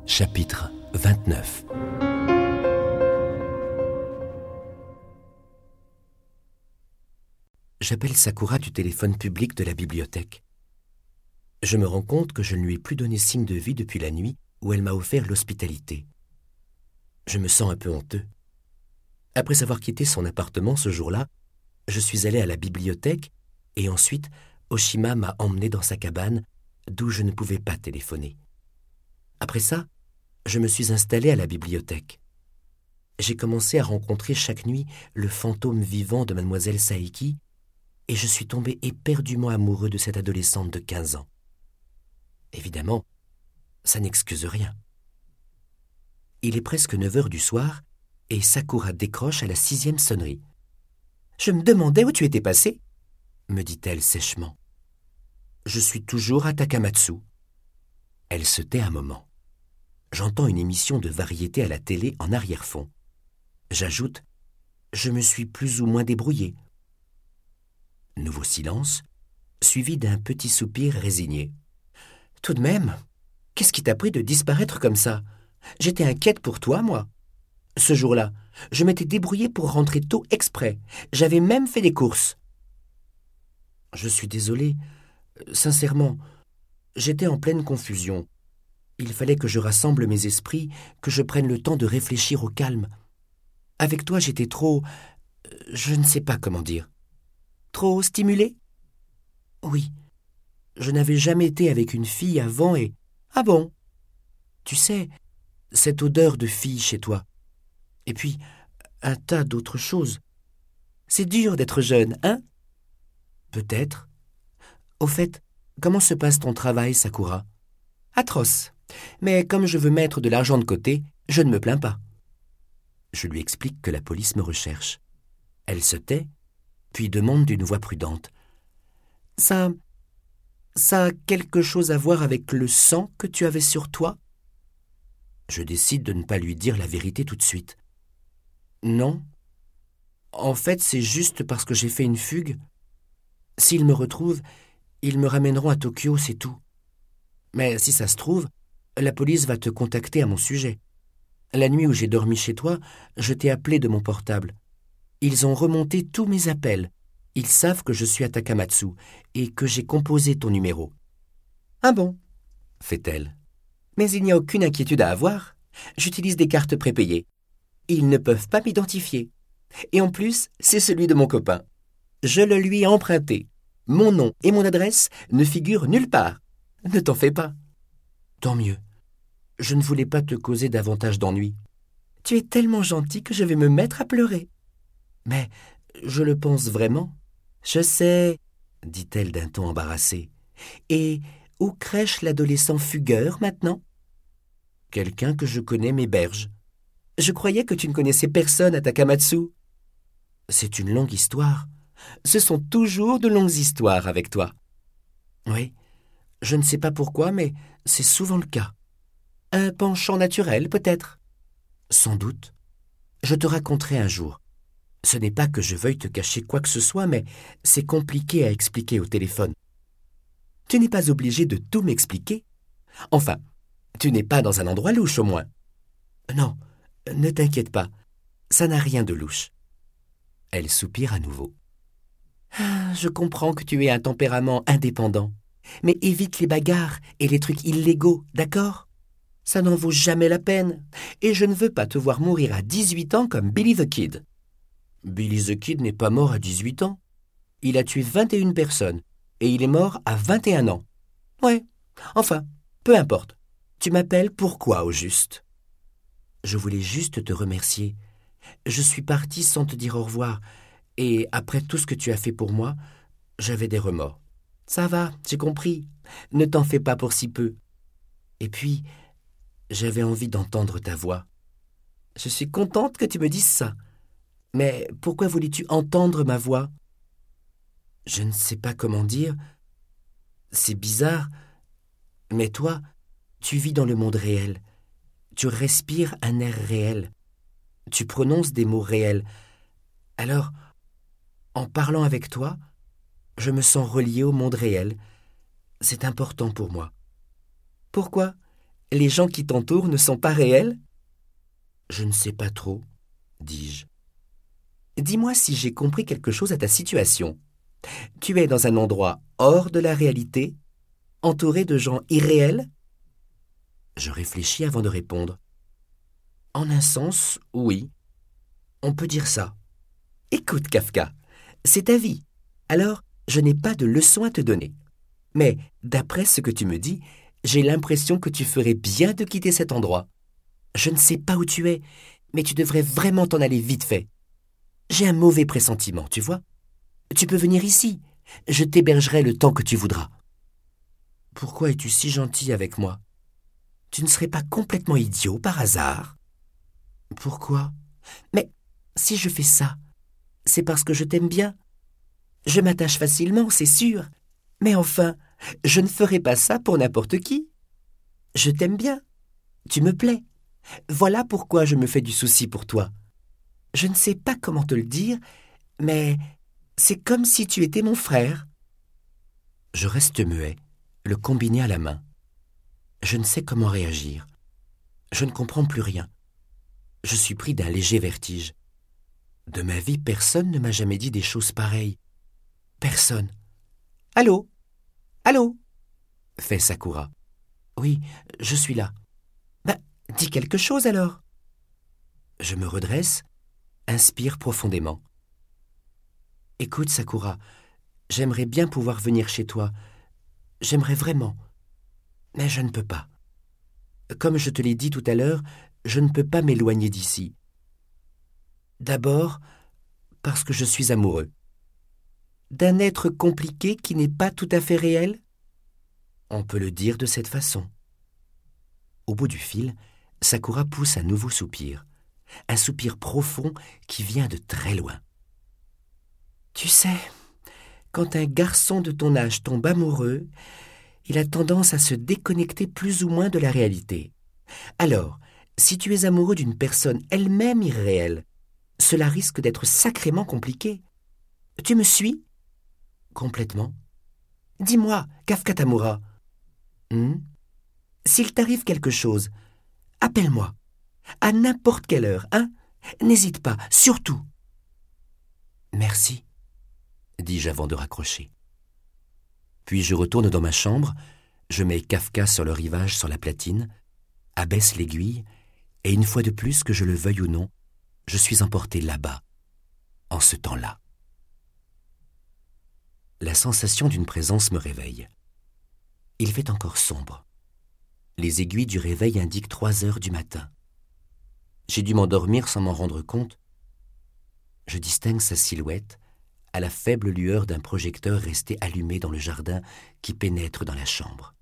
Chapitre 29. J'appelle Sakura du téléphone public de la bibliothèque. Je me rends compte que je ne lui ai plus donné signe de vie depuis la nuit où elle m'a offert l'hospitalité. Je me sens un peu honteux. Après avoir quitté son appartement ce jour-là, je suis allé à la bibliothèque et ensuite, Oshima m'a emmené dans sa cabane d'où je ne pouvais pas téléphoner. Après ça, je me suis installé à la bibliothèque. J'ai commencé à rencontrer chaque nuit le fantôme vivant de mademoiselle Saeki et je suis tombé éperdument amoureux de cette adolescente de 15 ans. Évidemment, ça n'excuse rien. Il est presque 9 heures du soir et Sakura décroche à la 6e sonnerie. « Je me demandais où tu étais passé, » me dit-elle sèchement. « Je suis toujours à Takamatsu. » Elle se tait un moment. J'entends une émission de variété à la télé en arrière-fond. J'ajoute « Je me suis plus ou moins débrouillé. » Nouveau silence, suivi d'un petit soupir résigné. « Tout de même, qu'est-ce qui t'a pris de disparaître comme ça? J'étais inquiète pour toi, moi. Ce jour-là, je m'étais débrouillée pour rentrer tôt exprès. J'avais même fait des courses. » Je suis désolé. Sincèrement, j'étais en pleine confusion. Il fallait que je rassemble mes esprits, que je prenne le temps de réfléchir au calme. Avec toi, j'étais trop... je ne sais pas comment dire. Trop stimulée? Oui. Je n'avais jamais été avec une fille avant et... Ah bon? Tu sais, cette odeur de fille chez toi. Et puis, un tas d'autres choses. C'est dur d'être jeune, hein? Peut-être. Au fait, comment se passe ton travail, Sakura? Atroce. Mais comme je veux mettre de l'argent de côté, je ne me plains pas. Je lui explique que la police me recherche. Elle se tait, puis demande d'une voix prudente. Ça a quelque chose à voir avec le sang que tu avais sur toi? Je décide de ne pas lui dire la vérité tout de suite. Non. En fait, c'est juste parce que j'ai fait une fugue. S'ils me retrouvent, ils me ramèneront à Tokyo, c'est tout. Mais si ça se trouve, la police va te contacter à mon sujet. La nuit où j'ai dormi chez toi, je t'ai appelé de mon portable. Ils ont remonté tous mes appels. Ils savent que je suis à Takamatsu et que j'ai composé ton numéro. « Ah bon ?» fait-elle. « Mais il n'y a aucune inquiétude à avoir. J'utilise des cartes prépayées. Ils ne peuvent pas m'identifier. Et en plus, c'est celui de mon copain. Je le lui ai emprunté. Mon nom et mon adresse ne figurent nulle part. Ne t'en fais pas. » Tant mieux. Je ne voulais pas te causer davantage d'ennuis. Tu es tellement gentil que je vais me mettre à pleurer. Mais je le pense vraiment. Je sais, dit-elle d'un ton embarrassé. Et où crèche l'adolescent fugueur maintenant? Quelqu'un que je connais m'héberge. Je croyais que tu ne connaissais personne à Takamatsu. C'est une longue histoire. Ce sont toujours de longues histoires avec toi. Oui, je ne sais pas pourquoi, mais c'est souvent le cas. Un penchant naturel, peut-être? Sans doute. Je te raconterai un jour. Ce n'est pas que je veuille te cacher quoi que ce soit, mais c'est compliqué à expliquer au téléphone. Tu n'es pas obligé de tout m'expliquer. Enfin, tu n'es pas dans un endroit louche au moins. Non, ne t'inquiète pas, ça n'a rien de louche. Elle soupire à nouveau. Je comprends que tu aies un tempérament indépendant, mais évite les bagarres et les trucs illégaux, d'accord? Ça n'en vaut jamais la peine, et je ne veux pas te voir mourir à 18 ans comme Billy the Kid. Billy the Kid n'est pas mort à 18 ans. Il a tué 21 personnes, et il est mort à 21 ans. Ouais, enfin, peu importe. Tu m'appelles pourquoi, au juste? Je voulais juste te remercier. Je suis partie sans te dire au revoir, et après tout ce que tu as fait pour moi, j'avais des remords. Ça va, j'ai compris. Ne t'en fais pas pour si peu. Et puis, j'avais envie d'entendre ta voix. Je suis contente que tu me dises ça. Mais pourquoi voulais-tu entendre ma voix? Je ne sais pas comment dire. C'est bizarre. Mais toi, tu vis dans le monde réel. Tu respires un air réel. Tu prononces des mots réels. Alors, en parlant avec toi, je me sens relié au monde réel. C'est important pour moi. Pourquoi? Les gens qui t'entourent ne sont pas réels? Je ne sais pas trop, dis-je. Dis-moi si j'ai compris quelque chose à ta situation. Tu es dans un endroit hors de la réalité, entouré de gens irréels? Je réfléchis avant de répondre. En un sens, oui. On peut dire ça. Écoute, Kafka, c'est ta vie. Alors, je n'ai pas de leçon à te donner. Mais, d'après ce que tu me dis, j'ai l'impression que tu ferais bien de quitter cet endroit. Je ne sais pas où tu es, mais tu devrais vraiment t'en aller vite fait. J'ai un mauvais pressentiment, tu vois. Tu peux venir ici. Je t'hébergerai le temps que tu voudras. Pourquoi es-tu si gentil avec moi? Tu ne serais pas complètement idiot par hasard? Pourquoi? Mais si je fais ça, c'est parce que je t'aime bien. Je m'attache facilement, c'est sûr. Mais enfin, je ne ferai pas ça pour n'importe qui. Je t'aime bien. Tu me plais. Voilà pourquoi je me fais du souci pour toi. Je ne sais pas comment te le dire, mais c'est comme si tu étais mon frère. Je reste muet, le combiné à la main. Je ne sais comment réagir. Je ne comprends plus rien. Je suis pris d'un léger vertige. De ma vie, personne ne m'a jamais dit des choses pareilles. Personne. Allô? Allô? Fait Sakura. Oui, je suis là. Ben, dis quelque chose alors. Je me redresse, inspire profondément. Écoute, Sakura, j'aimerais bien pouvoir venir chez toi. J'aimerais vraiment. Mais je ne peux pas. Comme je te l'ai dit tout à l'heure, je ne peux pas m'éloigner d'ici. D'abord, parce que je suis amoureux. D'un être compliqué qui n'est pas tout à fait réel? On peut le dire de cette façon. Au bout du fil, Sakura pousse un nouveau soupir. Un soupir profond qui vient de très loin. Tu sais, quand un garçon de ton âge tombe amoureux, il a tendance à se déconnecter plus ou moins de la réalité. Alors, si tu es amoureux d'une personne elle-même irréelle, cela risque d'être sacrément compliqué. Tu me suis? Complètement. Dis-moi, Kafka Tamura. S'il t'arrive quelque chose, appelle-moi. À n'importe quelle heure, hein? N'hésite pas, surtout. Merci, dis-je avant de raccrocher. Puis je retourne dans ma chambre, je mets Kafka sur le rivage sur la platine, abaisse l'aiguille, et une fois de plus, que je le veuille ou non, je suis emporté là-bas, en ce temps-là. La sensation d'une présence me réveille. Il fait encore sombre. Les aiguilles du réveil indiquent 3 heures du matin. J'ai dû m'endormir sans m'en rendre compte. Je distingue sa silhouette à la faible lueur d'un projecteur resté allumé dans le jardin qui pénètre dans la chambre.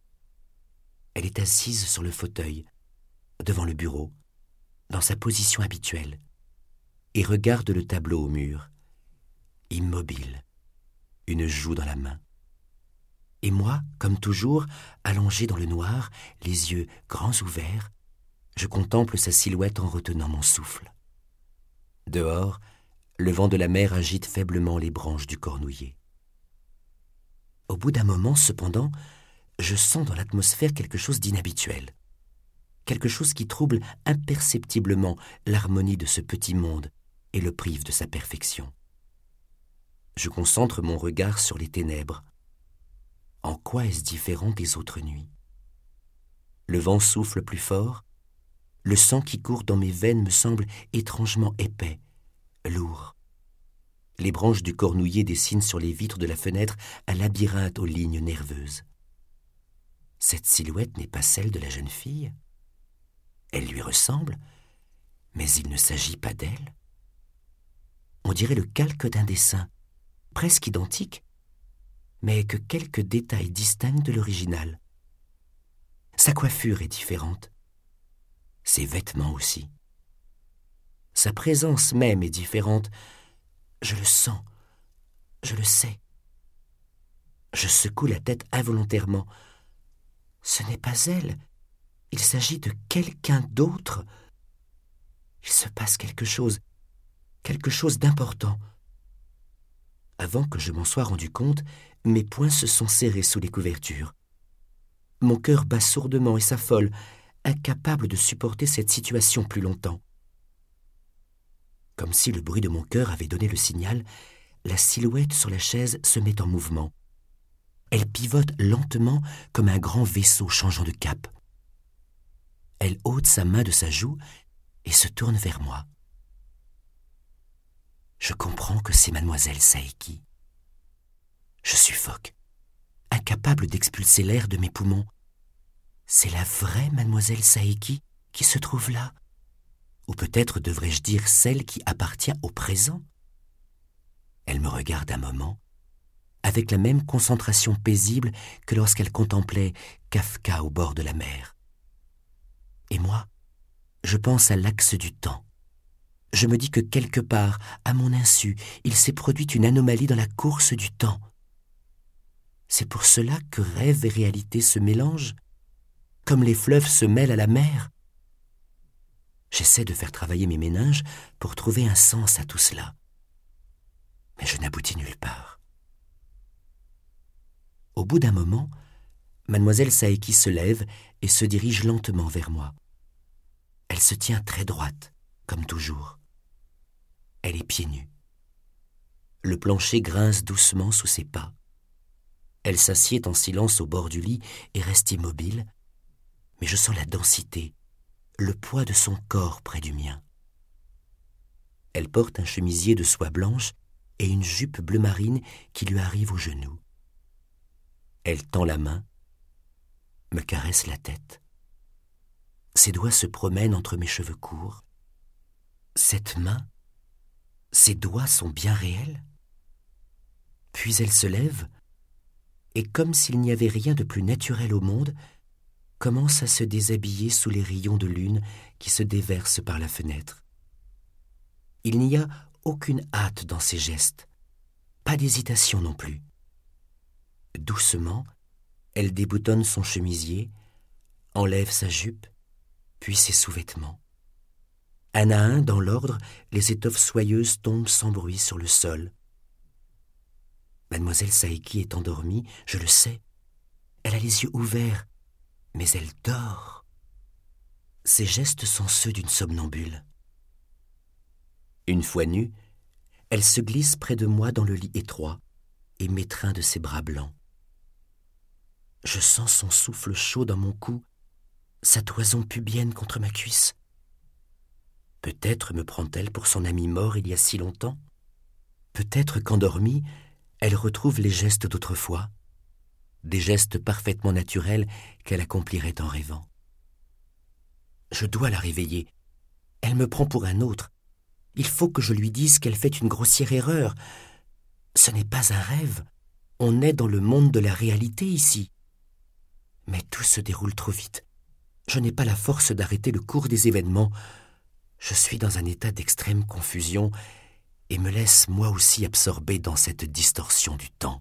Elle est assise sur le fauteuil, devant le bureau, dans sa position habituelle, et regarde le tableau au mur, immobile, une joue dans la main. Et moi, comme toujours, allongé dans le noir, les yeux grands ouverts, je contemple sa silhouette en retenant mon souffle. Dehors, le vent de la mer agite faiblement les branches du cornouiller. Au bout d'un moment, cependant, je sens dans l'atmosphère quelque chose d'inhabituel. Quelque chose qui trouble imperceptiblement l'harmonie de ce petit monde et le prive de sa perfection. Je concentre mon regard sur les ténèbres. En quoi est-ce différent des autres nuits? Le vent souffle plus fort. Le sang qui court dans mes veines me semble étrangement épais, lourd. Les branches du cornouiller dessinent sur les vitres de la fenêtre un labyrinthe aux lignes nerveuses. Cette silhouette n'est pas celle de la jeune fille. Elle lui ressemble, mais il ne s'agit pas d'elle. On dirait le calque d'un dessin, presque identique, mais que quelques détails distinguent de l'original. Sa coiffure est différente. Ses vêtements aussi. Sa présence même est différente. Je le sens, je le sais. Je secoue la tête involontairement. Ce n'est pas elle. Il s'agit de quelqu'un d'autre. Il se passe quelque chose d'important. Avant que je m'en sois rendu compte, mes poings se sont serrés sous les couvertures. Mon cœur bat sourdement et s'affole, incapable de supporter cette situation plus longtemps. Comme si le bruit de mon cœur avait donné le signal, la silhouette sur la chaise se met en mouvement. Elle pivote lentement comme un grand vaisseau changeant de cap. Elle ôte sa main de sa joue et se tourne vers moi. Je comprends que c'est mademoiselle Saeki. Je suffoque, incapable d'expulser l'air de mes poumons. C'est la vraie mademoiselle Saeki qui se trouve là. Ou peut-être devrais-je dire celle qui appartient au présent. Elle me regarde un moment, avec la même concentration paisible que lorsqu'elle contemplait Kafka au bord de la mer. Et moi, je pense à l'axe du temps. Je me dis que quelque part, à mon insu, il s'est produit une anomalie dans la course du temps. C'est pour cela que rêve et réalité se mélangent, comme les fleuves se mêlent à la mer. J'essaie de faire travailler mes méninges pour trouver un sens à tout cela. Mais je n'aboutis nulle part. Au bout d'un moment, mademoiselle Saeki se lève et se dirige lentement vers moi. Elle se tient très droite, comme toujours. Elle est pieds nus. Le plancher grince doucement sous ses pas. Elle s'assied en silence au bord du lit et reste immobile, mais je sens la densité, le poids de son corps près du mien. Elle porte un chemisier de soie blanche et une jupe bleu marine qui lui arrive aux genoux. Elle tend la main, me caresse la tête. Ses doigts se promènent entre mes cheveux courts. Cette main, ses doigts sont bien réels. Puis elle se lève, et comme s'il n'y avait rien de plus naturel au monde, commence à se déshabiller sous les rayons de lune qui se déversent par la fenêtre. Il n'y a aucune hâte dans ses gestes, pas d'hésitation non plus. Doucement, elle déboutonne son chemisier, enlève sa jupe, puis ses sous-vêtements. Un à un, dans l'ordre, les étoffes soyeuses tombent sans bruit sur le sol. Mademoiselle Saeki est endormie, je le sais. Elle a les yeux ouverts, mais elle dort. Ses gestes sont ceux d'une somnambule. Une fois nue, elle se glisse près de moi dans le lit étroit et m'étreint de ses bras blancs. Je sens son souffle chaud dans mon cou, sa toison pubienne contre ma cuisse. Peut-être me prend-elle pour son ami mort il y a si longtemps. Peut-être qu'endormie, elle retrouve les gestes d'autrefois, des gestes parfaitement naturels qu'elle accomplirait en rêvant. Je dois la réveiller. Elle me prend pour un autre. Il faut que je lui dise qu'elle fait une grossière erreur. Ce n'est pas un rêve. On est dans le monde de la réalité ici. Mais tout se déroule trop vite. Je n'ai pas la force d'arrêter le cours des événements. Je suis dans un état d'extrême confusion et me laisse moi aussi absorber dans cette distorsion du temps.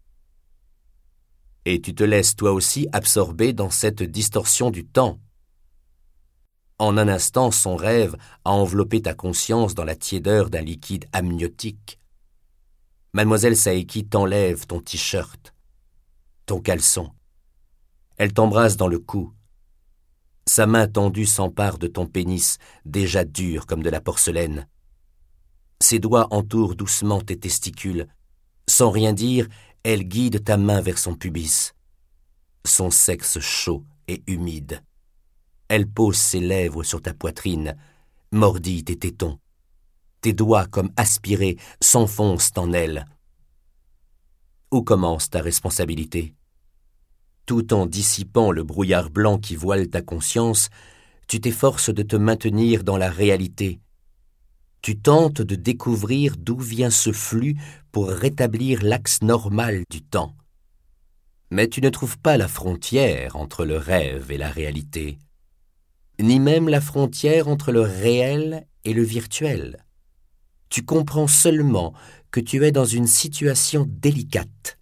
Et tu te laisses toi aussi absorber dans cette distorsion du temps. En un instant, son rêve a enveloppé ta conscience dans la tiédeur d'un liquide amniotique. Mademoiselle Saeki t'enlève ton t-shirt, ton caleçon. Elle t'embrasse dans le cou. Sa main tendue s'empare de ton pénis, déjà dur comme de la porcelaine. Ses doigts entourent doucement tes testicules. Sans rien dire, elle guide ta main vers son pubis. Son sexe chaud et humide. Elle pose ses lèvres sur ta poitrine, mordit tes tétons. Tes doigts, comme aspirés, s'enfoncent en elle. Où commence ta responsabilité ? Tout en dissipant le brouillard blanc qui voile ta conscience, tu t'efforces de te maintenir dans la réalité. Tu tentes de découvrir d'où vient ce flux pour rétablir l'axe normal du temps. Mais tu ne trouves pas la frontière entre le rêve et la réalité, ni même la frontière entre le réel et le virtuel. Tu comprends seulement que tu es dans une situation délicate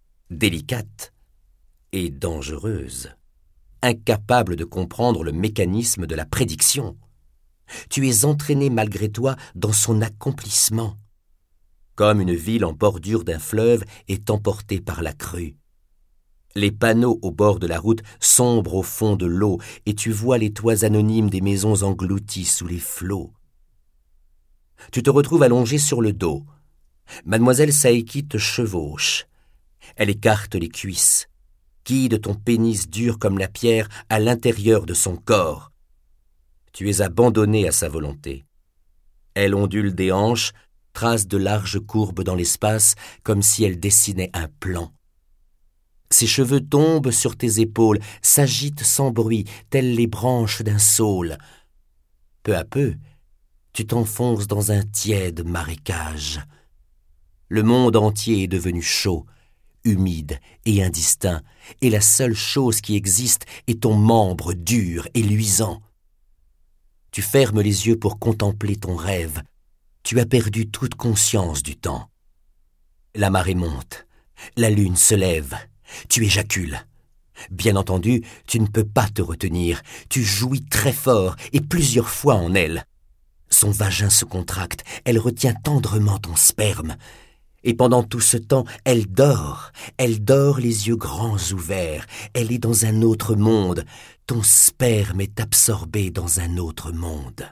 et dangereuse, incapable de comprendre le mécanisme de la prédiction. Tu es entraîné malgré toi dans son accomplissement, comme une ville en bordure d'un fleuve est emportée par la crue. Les panneaux au bord de la route sombrent au fond de l'eau et tu vois les toits anonymes des maisons engloutis sous les flots. Tu te retrouves allongé sur le dos. Mademoiselle Saeki te chevauche. Elle écarte les cuisses, guide ton pénis dur comme la pierre à l'intérieur de son corps. Tu es abandonné à sa volonté. Elle ondule des hanches, trace de larges courbes dans l'espace comme si elle dessinait un plan. Ses cheveux tombent sur tes épaules, s'agitent sans bruit, telles les branches d'un saule. Peu à peu, tu t'enfonces dans un tiède marécage. Le monde entier est devenu chaud, humide et indistinct, et la seule chose qui existe est ton membre dur et luisant. Tu fermes les yeux pour contempler ton rêve. Tu as perdu toute conscience du temps. La marée monte, la lune se lève, tu éjacules. Bien entendu, tu ne peux pas te retenir. Tu jouis très fort et plusieurs fois en elle. Son vagin se contracte, elle retient tendrement ton sperme. Et pendant tout ce temps, elle dort les yeux grands ouverts. Elle est dans un autre monde. Ton sperme est absorbé dans un autre monde.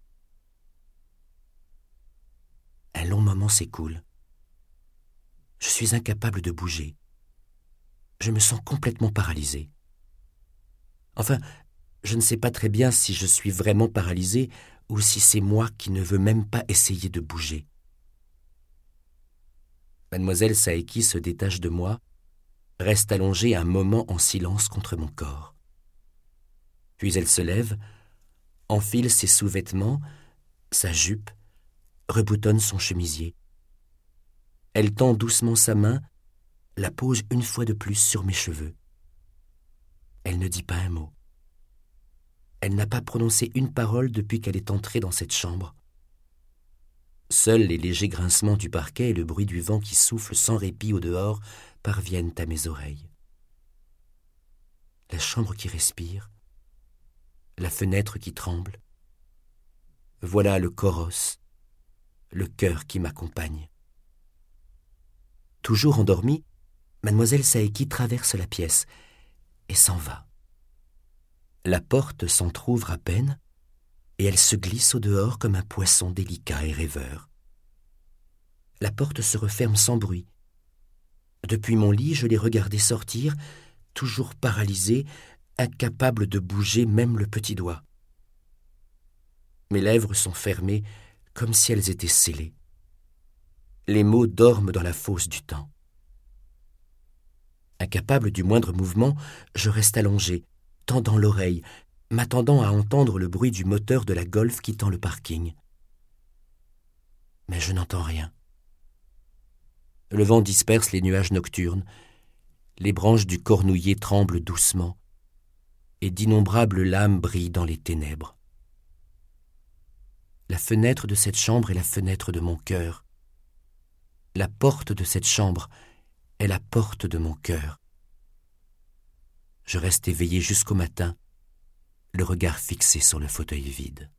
Un long moment s'écoule. Je suis incapable de bouger. Je me sens complètement paralysé. Enfin, je ne sais pas très bien si je suis vraiment paralysé ou si c'est moi qui ne veux même pas essayer de bouger. Mademoiselle Saeki se détache de moi, reste allongée un moment en silence contre mon corps. Puis elle se lève, enfile ses sous-vêtements, sa jupe, reboutonne son chemisier. Elle tend doucement sa main, la pose une fois de plus sur mes cheveux. Elle ne dit pas un mot. Elle n'a pas prononcé une parole depuis qu'elle est entrée dans cette chambre. Seuls les légers grincements du parquet et le bruit du vent qui souffle sans répit au dehors parviennent à mes oreilles. La chambre qui respire, la fenêtre qui tremble. Voilà le choros, le cœur qui m'accompagne. Toujours endormie, Mademoiselle Saeki traverse la pièce et s'en va. La porte s'entr'ouvre à peine et elle se glisse au dehors comme un poisson délicat et rêveur. La porte se referme sans bruit. Depuis mon lit, je l'ai regardée sortir, toujours paralysée, incapable de bouger même le petit doigt. Mes lèvres sont fermées comme si elles étaient scellées. Les mots dorment dans la fosse du temps. Incapable du moindre mouvement, je reste allongé, tendant l'oreille, m'attendant à entendre le bruit du moteur de la Golf quittant le parking. Mais je n'entends rien. Le vent disperse les nuages nocturnes, les branches du cornouiller tremblent doucement, et d'innombrables lames brillent dans les ténèbres. La fenêtre de cette chambre est la fenêtre de mon cœur. La porte de cette chambre est la porte de mon cœur. Je reste éveillé jusqu'au matin, le regard fixé sur le fauteuil vide.